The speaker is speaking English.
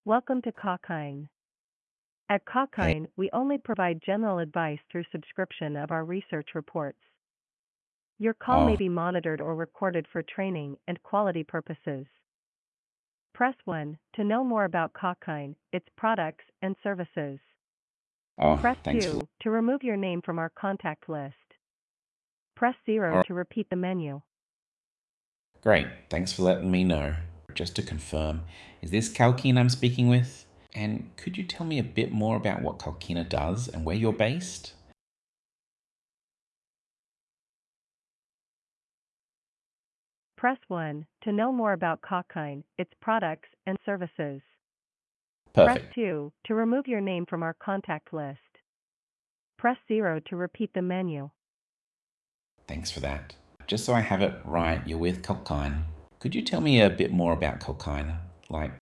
Welcome to Cockine. At Hey, Cockine, we only provide general advice through subscription of our research reports. Your call may oh, be monitored or recorded for training and quality purposes. Press 1 to know more about Cockine, its products and services. oh, Press thanks for. 2 to remove your name from our contact list. Press 0 All right, to repeat the menu. great. Thanks for letting me know. Just to confirm, is this Kalkine I'm speaking with? And could you tell me a bit more about what Kalkina does and where you're based? Press 1 to know more about Cockine, its products and services. Press Perfect. 2 to remove your name from our contact list. Press 0 to repeat the menu. Thanks for that. Just so I have it right, you're with Kalkine. Could you tell me a bit more about Kalkine? Like,